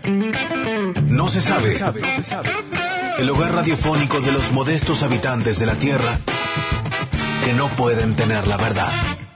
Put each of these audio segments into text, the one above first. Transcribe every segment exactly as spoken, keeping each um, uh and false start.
No se sabe. El hogar radiofónico de los modestos habitantes de la Tierra que no pueden tener la verdad.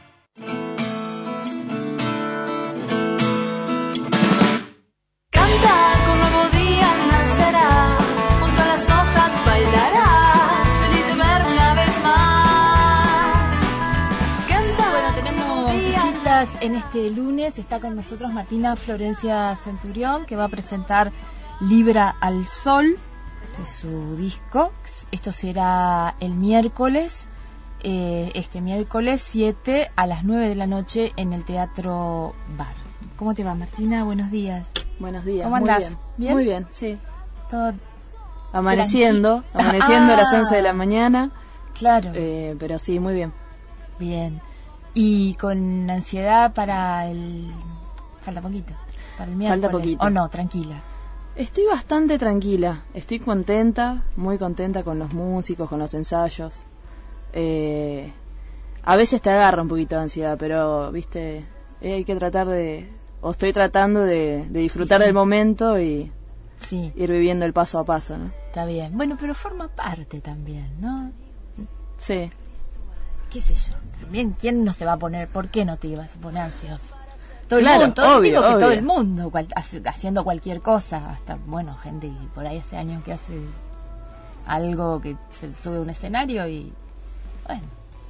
Canta con nuevo día nacerá, junto a las hojas bailarás, feliz de ver una vez más. Canta. Bueno, tenemos visitas en este lunes. Está con nosotros Martina Florencia Centurión, que va a presentar Libra al Sol, de su disco. Esto será el miércoles, eh, este miércoles siete a las nueve de la noche en el Teatro Bar. ¿Cómo te va, Martina? Buenos días. Buenos días. ¿Cómo andás? Muy bien. ¿Bien? Muy bien, sí. Todo Amaneciendo, tranqui- amaneciendo Ah. a las once de la mañana, claro. eh, pero sí, muy bien. Bien. Y con ansiedad para el... Falta poquito. Para el miércoles. Falta poquito. ¿O no? Tranquila. Estoy bastante tranquila, estoy contenta, muy contenta con los músicos, con los ensayos. Eh, a veces te agarra un poquito de ansiedad, pero, viste, eh, hay que tratar de... O estoy tratando de, de disfrutar Sí. del momento y Sí, ir viviendo el paso a paso, ¿no? está bien. Bueno, pero forma parte también, ¿no? Sí. ¿Qué sé yo? También, ¿quién no se va a poner? ¿Por qué no te ibas a poner ansioso? Todo el Claro, mundo, todo, obvio, digo que obvio. todo el mundo cual- hace- haciendo cualquier cosa, hasta, bueno, gente que por ahí hace años que hace algo, que se sube a un escenario y, bueno,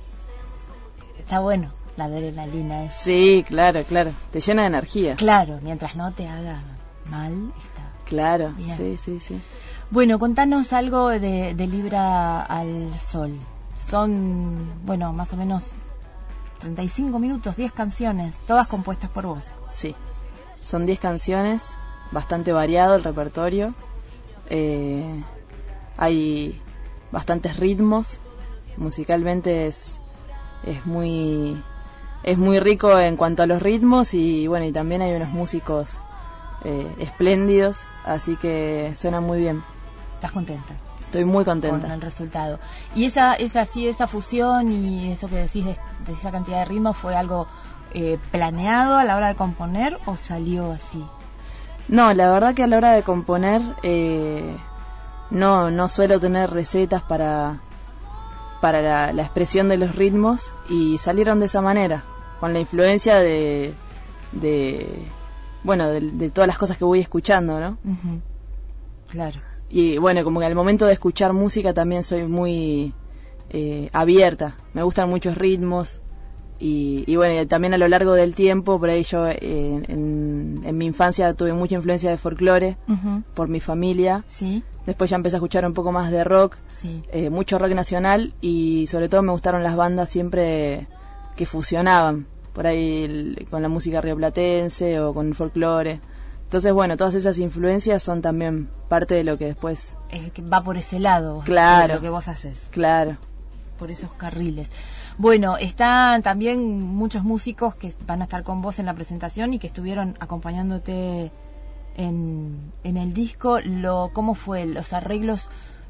está bueno la adrenalina es. Sí, claro, claro. Te llena de energía. Claro, mientras no te haga mal, está. Claro, Bien. sí, sí, sí. Bueno, contanos algo de, de Libra al Sol. Son, bueno, más o menos treinta y cinco minutos, diez canciones, todas compuestas por vos. Sí, son diez canciones, bastante variado el repertorio. Eh, hay bastantes ritmos, musicalmente es, es muy es muy rico en cuanto a los ritmos y bueno, y también hay unos músicos eh, espléndidos, así que suena muy bien. ¿Estás contenta Estoy muy con contenta. el resultado? Y esa, esa sí, esa fusión y eso que decís de, de esa cantidad de ritmos, ¿fue algo eh, planeado a la hora de componer o salió así? No, la verdad que a la hora de componer eh, no no suelo tener recetas para para la, la expresión de los ritmos y salieron de esa manera, con la influencia de de bueno de, de todas las cosas que voy escuchando, ¿no? Uh-huh. Claro. Y bueno, como que al momento de escuchar música también soy muy eh, abierta, me gustan muchos ritmos. Y, y bueno, y también a lo largo del tiempo, por ahí yo eh, en, en mi infancia tuve mucha influencia de folclore, Uh-huh. por mi familia. Sí, Después ya empecé a escuchar un poco más de rock, sí. eh, mucho rock nacional y sobre todo me gustaron las bandas siempre que fusionaban, por ahí el- con la música rioplatense o con el folclore. Entonces bueno, todas esas influencias son también parte de lo que después... Eh, que va por ese lado, Claro. de lo que vos haces, Claro. por esos carriles. Bueno, están también muchos músicos que van a estar con vos en la presentación y que estuvieron acompañándote en, en el disco. Lo, ¿Cómo fue? ¿Los arreglos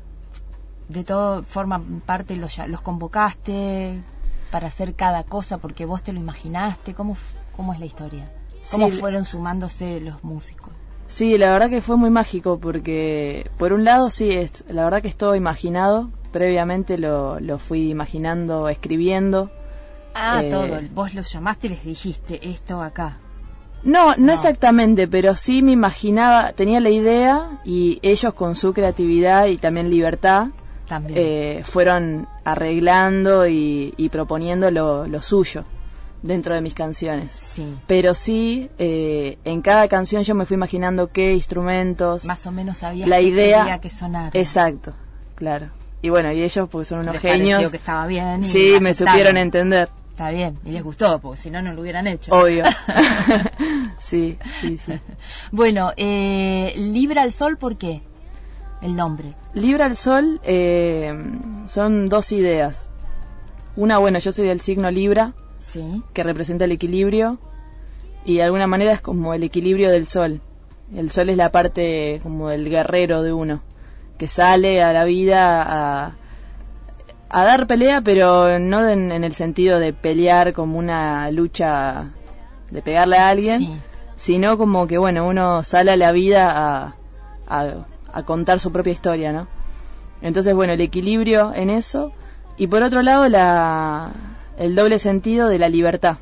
de todo forman parte? ¿Los, ya- los convocaste para hacer cada cosa porque vos te lo imaginaste? ¿Cómo, f- cómo es la historia? ¿Cómo Sí. fueron sumándose los músicos? Sí, la verdad que fue muy mágico porque por un lado sí, es, la verdad que es todo imaginado, previamente lo, lo fui imaginando, escribiendo. Ah, Eh, todo. Vos los llamaste y les dijiste esto acá. No, no, No. exactamente, pero sí me imaginaba, tenía la idea y ellos con su creatividad y también libertad También. eh, fueron arreglando y, y proponiendo lo, lo suyo dentro de mis canciones. Sí. Pero sí, eh, en cada canción yo me fui imaginando qué instrumentos, Más o menos sabías la que idea, quería que sonara. exacto, claro. Y bueno, y ellos porque son unos Les pareció genios, que estaba bien y sí, me aceptaron. supieron entender, Está bien, y les gustó, porque si no, no lo hubieran hecho. obvio. Sí, sí, sí. Bueno, eh, Libra al Sol, ¿por qué? El nombre. Libra al Sol eh, son dos ideas. Una, bueno, yo soy del signo Libra, Sí. que representa el equilibrio, y de alguna manera es como el equilibrio del Sol. El Sol es la parte como del guerrero de uno, que sale a la vida a, a dar pelea, pero no en, en el sentido de pelear como una lucha de pegarle a alguien, Sí. sino como que, bueno, uno sale a la vida a, a, a contar su propia historia, ¿no? Entonces, bueno, el equilibrio en eso, y por otro lado, la, el doble sentido de la libertad,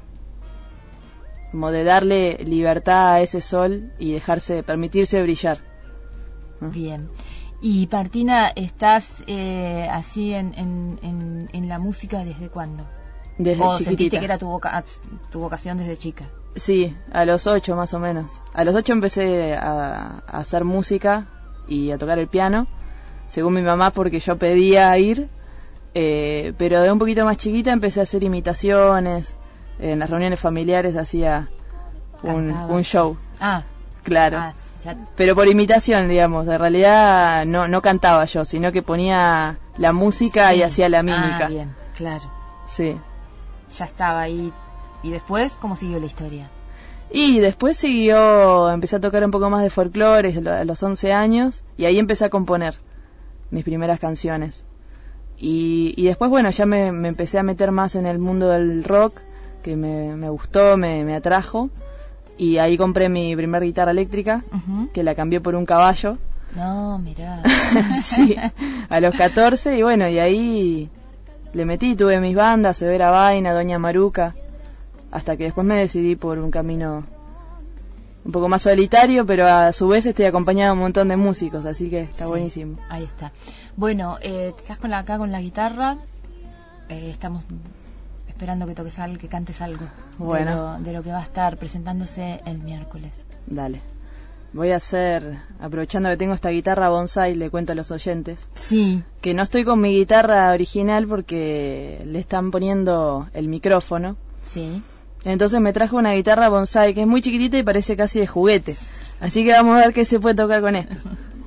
como de darle libertad a ese sol y dejarse, permitirse brillar. Bien. Y Martina, ¿estás eh, así en, en, en, en la música desde cuándo? Desde ¿O chiquitita. sentiste que era tu, voca tu vocación desde chica? Sí, a los ocho más o menos. A los ocho empecé a, a hacer música y a tocar el piano, según mi mamá, porque yo pedía ir, eh, pero de un poquito más chiquita empecé a hacer imitaciones. En las reuniones familiares hacía un, un show. Ah, claro. Ah, ya... Pero por imitación, digamos. En realidad no, no cantaba yo, sino que ponía la música, sí, y hacía la mímica. Ah, bien, claro. Sí. Ya estaba ahí. ¿Y después cómo siguió la historia? Y después siguió, empecé a tocar un poco más de folclore a los once años, y ahí empecé a componer mis primeras canciones. Y, y después, bueno, ya me, me empecé a meter más en el mundo del rock, que me, me gustó, me, me atrajo, y ahí compré mi primer guitarra eléctrica, uh-huh. que la cambié por un caballo. No, mirá. Sí, a los catorce, y bueno, y ahí le metí, tuve mis bandas, Severa Vaina, Doña Maruca, hasta que después me decidí por un camino un poco más solitario, pero a su vez estoy acompañado de un montón de músicos, así que está sí, buenísimo. Ahí está. Bueno, eh, estás con la, acá con la guitarra, eh, estamos esperando que toques algo, que cantes algo bueno. de, lo, de lo que va a estar presentándose el miércoles. Dale. Voy a hacer, aprovechando que tengo esta guitarra bonsai, le cuento a los oyentes. Sí. Que no estoy con mi guitarra original porque le están poniendo el micrófono. Sí. Entonces me trajo una guitarra bonsai que es muy chiquitita y parece casi de juguete. Así que vamos a ver qué se puede tocar con esto.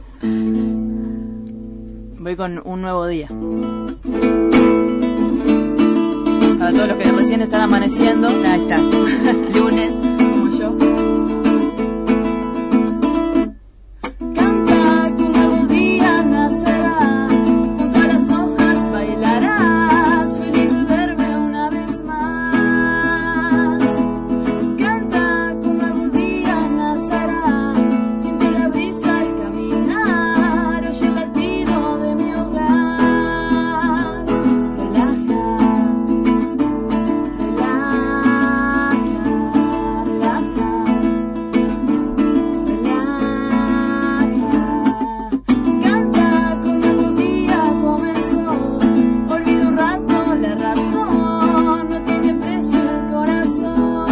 Voy con Un Nuevo Día. Para todos los que recién están amaneciendo. Ahí está. Lunes. Como yo. Canta que un nuevo día nacerá, junto a las hojas bailarás, feliz de verme una vez más. Canta que un nuevo día nacerá, siente la brisa al caminar, oye el latido de mi hogar. Relaja, relaja, relaja, relaja. Canta que un nuevo día comenzó, olvida un rato la razón, no tiene precio el corazón.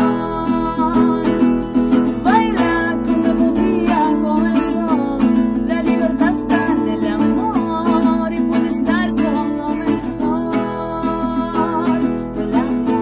Baila que un nuevo día comenzó, la libertad está en el amor y puede estar todo mejor. Relaja,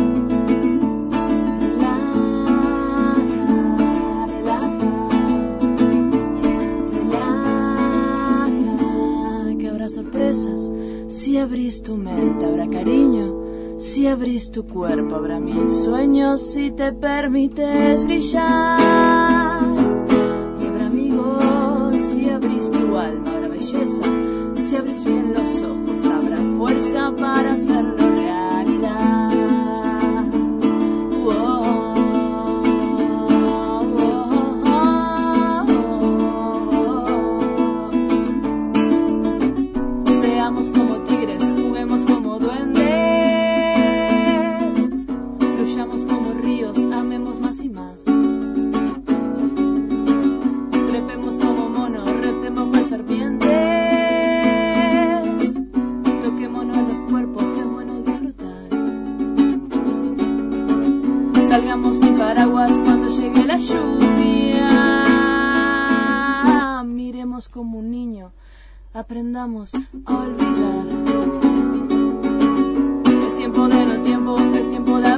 relaja, relaja, que habrá sorpresas si abrís tu mente, habrá cariño si abrís tu cuerpo, habrá mil sueños si te permites brillar, y habrá amigos si abrís tu alma, habrá belleza si abrís bien los ojos, habrá fuerza para hacerlo realidad. Wow. Seamos como tigres, juguemos como duendes, fluyamos como ríos, amemos más y más. Trepemos como monos, retemos cual serpientes, toquémonos los cuerpos, qué bueno disfrutar. Salgamos sin paraguas cuando llegue la lluvia, miremos como un niño, aprendamos a olvidar. Es tiempo de no tiempo, es tiempo de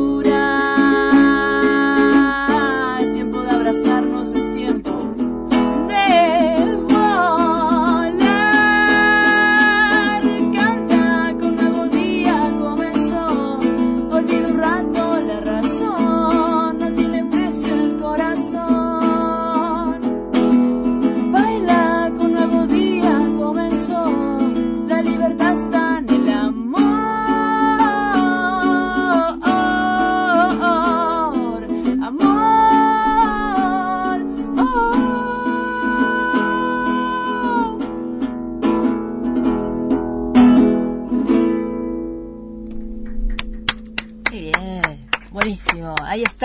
aventura, es tiempo de abrazarnos, es tiempo de volar. Canta que un nuevo día comenzó, olvida un rato la razón, no tiene precio el corazón. Baila que un nuevo día comenzó, la libertad está en el amor.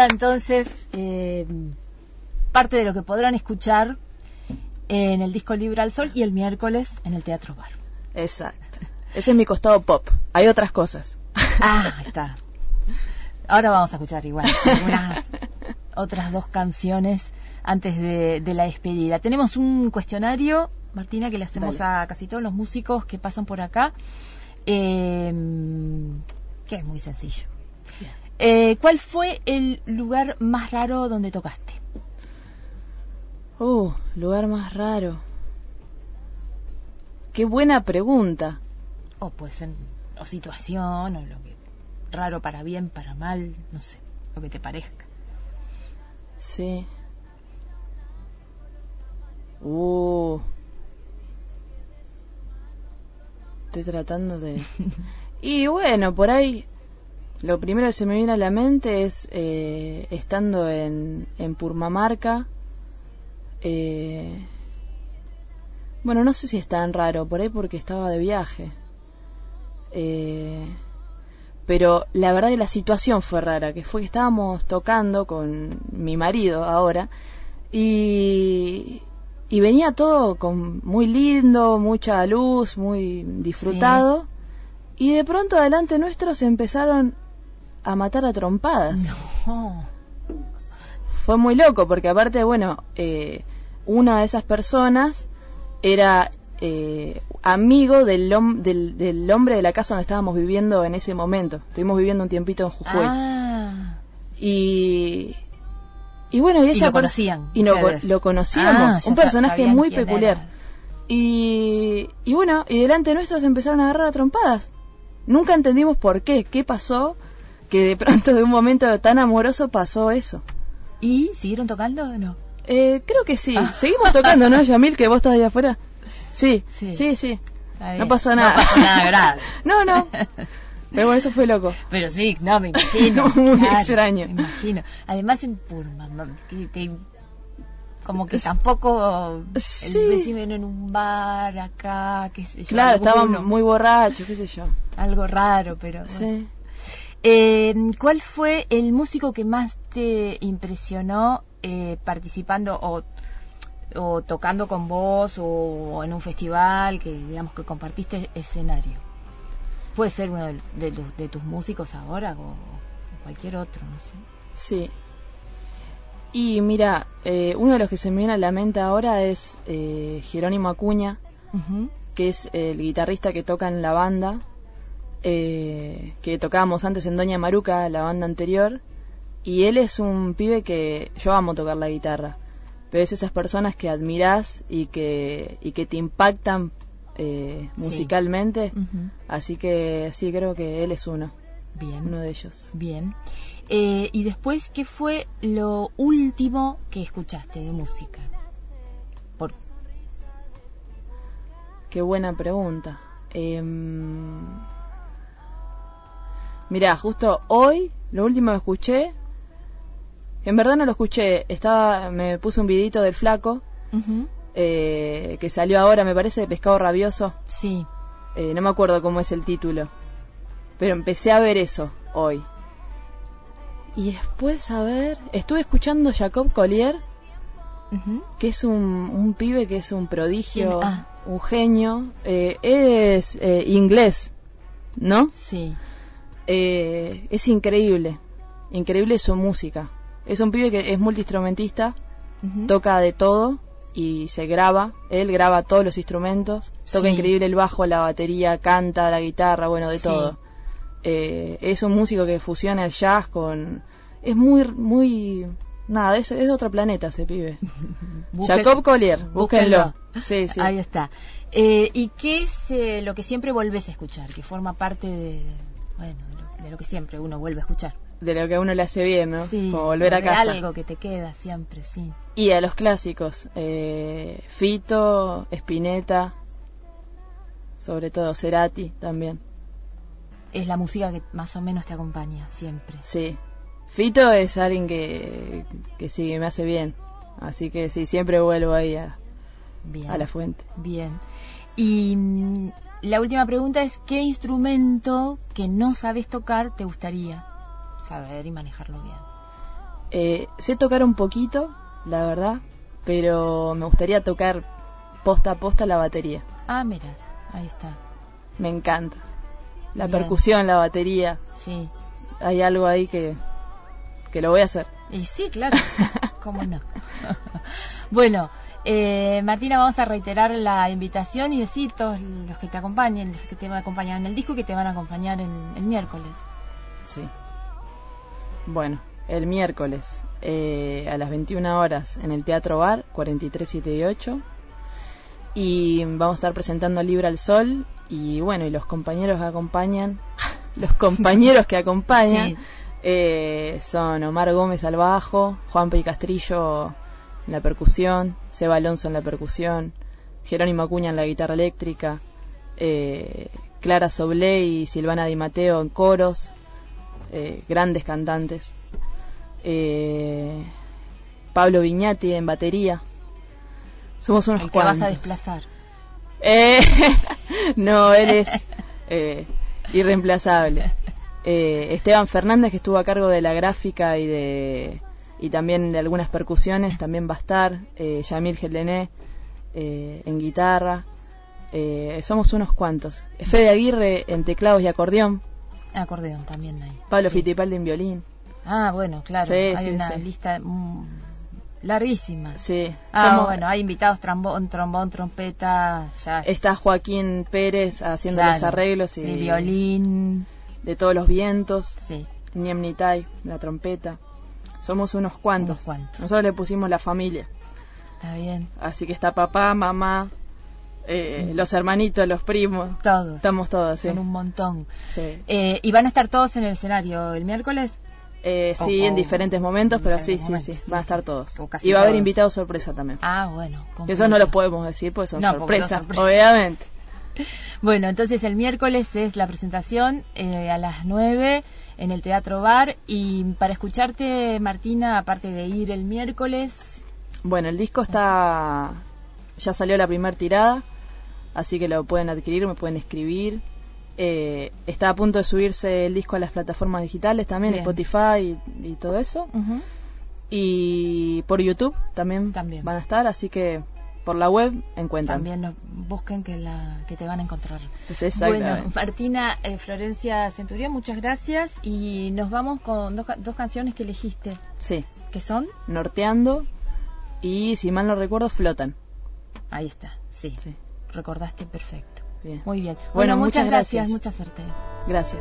queda entonces eh, parte de lo que podrán escuchar en el disco Libre al Sol y el miércoles en el Teatro Bar. Exacto. Ese es mi costado pop. Hay otras cosas. Ah, ahí está. Ahora vamos a escuchar igual algunas otras dos canciones antes de, de la despedida. Tenemos un cuestionario, Martina, que le hacemos Dale. a casi todos los músicos que pasan por acá, eh, que es muy sencillo. Eh, ¿Cuál fue el lugar más raro donde tocaste? Uh, lugar más raro. Qué buena pregunta. O puede ser o situación, o lo que raro para bien, para mal, no sé, lo que te parezca. Sí. Uh. Estoy tratando de... Y bueno, por ahí lo primero que se me viene a la mente es eh, estando en, en Purmamarca. Eh, bueno, no sé si es tan raro, por ahí porque estaba de viaje. Eh, pero la verdad que la situación fue rara, que fue que estábamos tocando con mi marido ahora y, y venía todo con muy lindo, mucha luz, muy disfrutado, sí. Y de pronto adelante nuestro se empezaron a matar a trompadas. No. Fue muy loco porque aparte, bueno, eh, una de esas personas era eh, amigo del, hom- del, del hombre de la casa donde estábamos viviendo en ese momento. Estuvimos viviendo un tiempito en Jujuy. Ah. Y y bueno, y, esa ¿Y lo conocían? Y no, lo conocíamos, ah, un personaje muy quién peculiar. Era. Y y bueno, y delante nuestro se empezaron a agarrar a trompadas. Nunca entendimos por qué, qué pasó, que de pronto de un momento tan amoroso pasó eso. ¿Y siguieron tocando o no? Eh, creo que sí. Ah. Seguimos tocando, ¿no, Yamil? Que vos estás ahí afuera. Sí, sí, sí, sí. No pasó nada. No pasó nada grave. no, no. Pero bueno, eso fue loco. Pero sí, no, me imagino. Muy claro, extraño. Me imagino. Además en Purma, que te, como que tampoco sí. el vecino en un bar acá, qué sé yo. Claro, estaban muy borrachos, qué sé yo. Algo raro, pero sí. Bueno. Eh, ¿Cuál fue el músico que más te impresionó eh, participando o, o tocando con vos o, o en un festival que digamos que compartiste escenario? Puede ser uno de, de, de tus músicos ahora o, o cualquier otro, no sé. Sí. Y mira, eh, uno de los que se me viene a la mente ahora es eh, Jerónimo Acuña, uh-huh. que es el guitarrista que toca en la banda. Eh, que tocábamos antes en Doña Maruca, la banda anterior, y él es un pibe que yo amo tocar la guitarra, pero es esas personas que admirás y que y que te impactan eh, musicalmente, sí. uh-huh. Así que sí, creo que él es uno, bien, uno de ellos. Bien. Eh, y después, ¿qué fue lo último que escuchaste de música? Por... Qué buena pregunta. Eh, Mirá, justo hoy, lo último que escuché, en verdad no lo escuché, estaba, me puse un videito del Flaco, uh-huh. eh, que salió ahora, me parece, de Pescado Rabioso. Sí. Eh, no me acuerdo cómo es el título, pero empecé a ver eso hoy. Y después, a ver, estuve escuchando Jacob Collier, uh-huh. que es un, un pibe que es un prodigio, ah. un genio, eh, es eh, inglés, ¿no? Sí. Eh, es increíble, increíble su música. Es un pibe que es multiinstrumentista, uh-huh. toca de todo y se graba. Él graba todos los instrumentos, toca sí. increíble el bajo, la batería, canta, la guitarra, bueno, de sí. todo. Eh, es un músico que fusiona el jazz con... Es muy, muy... Nada, es, es de otro planeta ese pibe. Busquen, Jacob Collier, búsquenlo. búsquenlo. Sí, sí. Ahí está. Eh, ¿Y qué es eh, lo que siempre volvés a escuchar? Que forma parte de... Bueno, de lo, de lo que siempre uno vuelve a escuchar. De lo que a uno le hace bien, ¿no? Sí, como volver a casa. Algo que te queda siempre, sí. Y a los clásicos, eh, Fito, Spinetta, sobre todo Cerati también. Es la música que más o menos te acompaña siempre. Sí, Fito es alguien que, que sí, que me hace bien. Así que sí, siempre vuelvo ahí a, bien. a la fuente. Bien. Y mm, la última pregunta es, ¿qué instrumento que no sabes tocar te gustaría saber y manejarlo bien? Eh, sé tocar un poquito, la verdad, pero me gustaría tocar posta a posta la batería. Ah, mira, ahí está. Me encanta. La Bien. percusión, la batería. Sí. Hay algo ahí que, que lo voy a hacer. Y sí, claro. ¿Cómo no? Bueno, eh, Martina, vamos a reiterar la invitación y decir todos los que te acompañen, los que te van a acompañar en el disco, que te van a acompañar en el miércoles. Sí. Bueno, el miércoles eh, a las veintiuna horas en el Teatro Bar, cuarenta y tres setenta y ocho. Y vamos a estar presentando Libra al Sol. Y bueno, y los compañeros que acompañan, los compañeros que acompañan, sí. eh, son Omar Gómez al bajo, Juan Pei Castrillo en la percusión, Seba Alonso en la percusión, Jerónimo Acuña en la guitarra eléctrica, eh, Clara Soblé y Silvana Di Matteo en coros, eh, grandes cantantes, eh, Pablo Viñati en batería. Somos unos ¿Y cuantos. ¿Te vas a desplazar? Eh, no, él es eh, irreemplazable. Eh, Esteban Fernández, que estuvo a cargo de la gráfica y de y también de algunas percusiones, también va a estar. Eh, Yamil Geldené eh, en guitarra. Eh, somos unos cuantos. Fede Aguirre en teclados y acordeón. Acordeón también hay. Pablo Sí. Fittipaldi en violín. Ah, bueno, claro. Sí, hay sí, una sí. lista mm, larguísima. Sí. Ah, Somos- bueno, hay invitados trombón, trombón, trompeta, jazz. Está Joaquín Pérez haciendo Claro. los arreglos y Sí, violín. de todos los vientos. Sí, Niem Nitai, la trompeta. Somos unos cuantos. Unos cuantos. Nosotros le pusimos la familia. está bien. Así que está papá, mamá, eh, los hermanitos, los primos. Todos. Estamos todos, sí. Son un montón. Sí, Eh, ¿Y van a estar todos en el escenario el miércoles? Eh, sí O- en o- diferentes momentos, pero sí, diferentes sí, momentos, sí, sí, van a sí. estar todos. O casi Y va a haber todos. invitados sorpresa también. Ah, bueno. Que eso no completo. los podemos decir porque son No, porque son sorpresas, sorpresas. obviamente. Bueno, entonces el miércoles es la presentación eh, a las nueve en el Teatro Bar. Y para escucharte, Martina, aparte de ir el miércoles... Bueno, el disco está... Ya salió la primera tirada, así que lo pueden adquirir, me pueden escribir. Eh, está a punto de subirse el disco a las plataformas digitales también, Bien. Spotify y, y todo eso. Ujú. Y por YouTube también, También. van a estar, así que por la web encuentran. También nos busquen que, la, que te van a encontrar. Pues exactamente. Bueno, Martina eh, Florencia Centurión, muchas gracias. Y nos vamos con dos, ca- dos canciones que elegiste, Sí, que son... Norteando y, si mal no recuerdo, Flotan. Ahí está, sí, Sí, recordaste perfecto. bien. Muy bien. Bueno, Bueno, muchas, muchas gracias, gracias. mucha suerte. Gracias.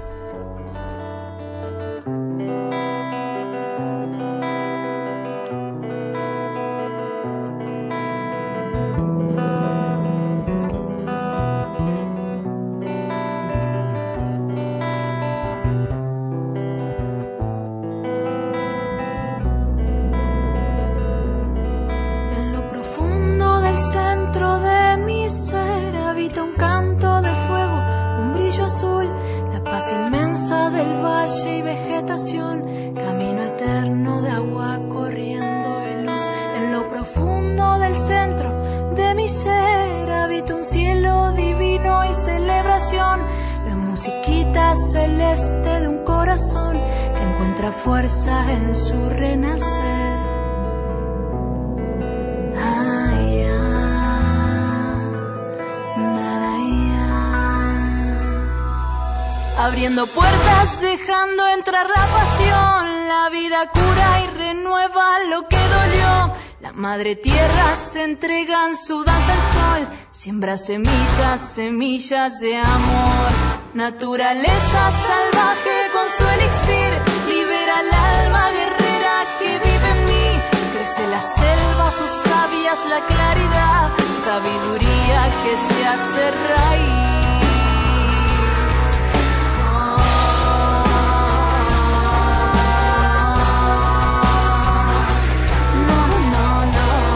En lo profundo del centro de mi ser habita un canto de fuego, un brillo azul, la paz inmensa del valle y vegetación, camino eterno de agua corriendo y luz. En lo profundo del centro de mi ser habita un cielo divino y celebración, la musiquita celeste de un corazón que encuentra fuerza en su renacer. Ay, ah, na, ah. Abriendo puertas, dejando entrar la pasión, la vida cura y renueva lo que dolió. La madre tierra se entrega en su danza al sol, siembra semillas, semillas de amor. Naturaleza salvaje con su elixir, libera el alma guerrera que vive en mí. Crece la selva, sus sabias, la claridad, sabiduría que se hace raíz. No, no,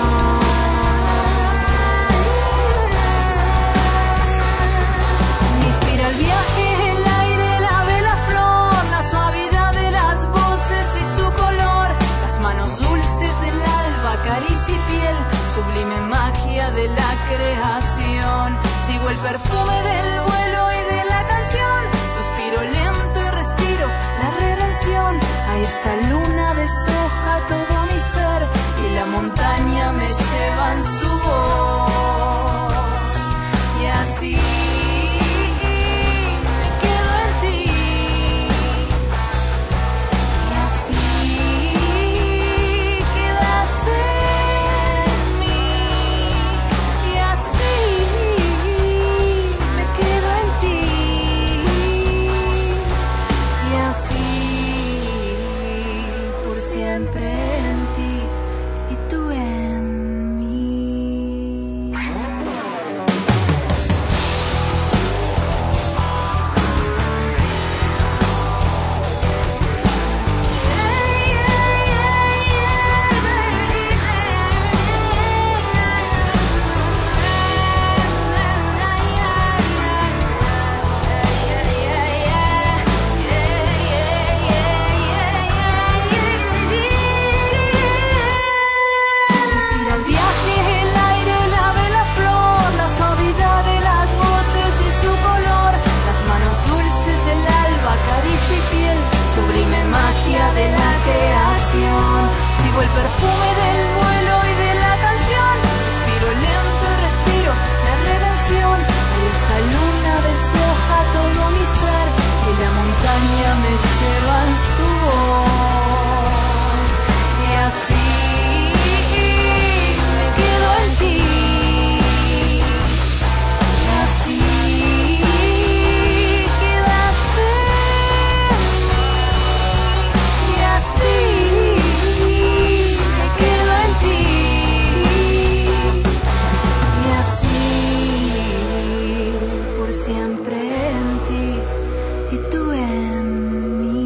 no. Me inspira el viaje, el aire, la vela flor, la suavidad de las voces y su color, las manos dulces del alba, caricia y piel, sublime magia de la creación. Sigo el perfume del vuelo y de la canción, suspiro lento y respiro la redención. Ahí está luna de soja montaña me lleva en su voz. Y así me quedo en ti. Y así quedas en mí. Y así me quedo en ti. Y así por siempre en ti y tú en mí. Respira el viaje, el aire, la vela flor, la suavidad de las voces y su color, las manos dulces, el alba, caricia y piel, sublime magia de la creación. Sigo el perfume del vuelo y de la canción, suspiro lento y respiro la redención. Y esa luna deshoja todo mi ser y la montaña me lleva en su voz. Y así me quedo en ti. Y así quedas en mí. Y así me quedo en ti. Y así por siempre en ti y tú en mí.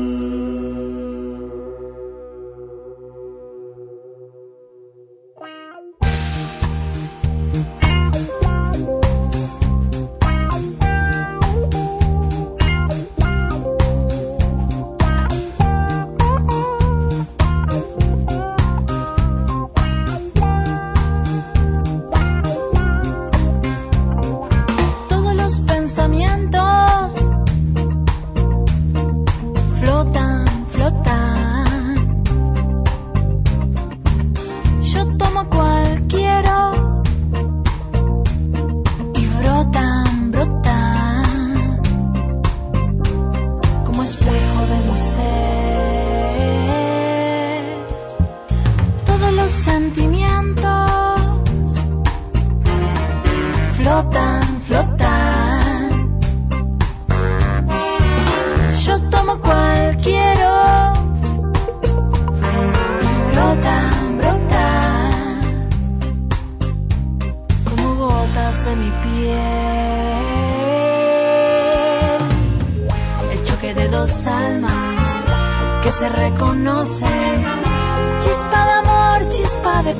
Todos los pensamientos flotan, flotan. Yo tomo cualquiera y brotan, brotan como espejo de mi ser. Todos los sentimientos flotan, flotan. Yo tomo cualquiera y brotan, brotan como gotas de mi piel. El choque de dos almas que se reconocen. Chispa de amor, chispa de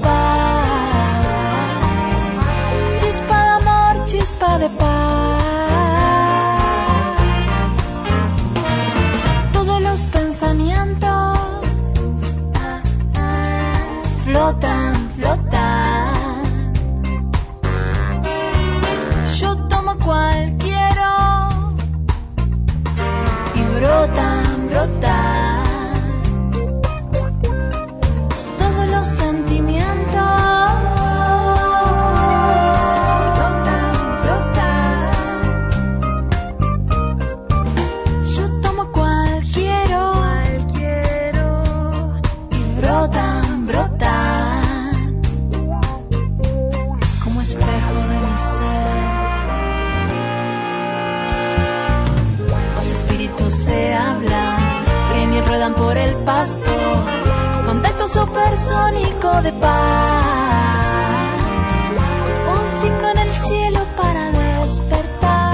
paz. Chispa de amor, chispa de paz. Todos los pensamientos flotan, flotan. Yo tomo cualquiera y brotan, brotan. Todos los sentimientos brotan, brotan. Yo tomo cualquiera, cualquiera y brotan, brotan como espejo de mi ser. Los espíritus se hablan, ríen y ruedan por el pasto. Contacto supersónico de paz. Un signo en el cielo para despertar.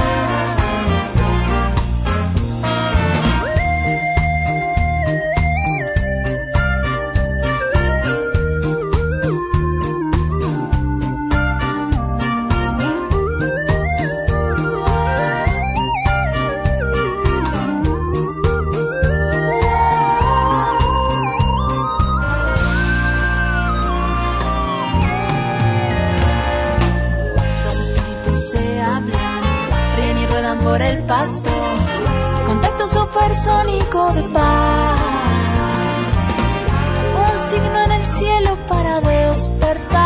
Por el pasto, contacto supersónico de paz. Un signo en el cielo para despertar.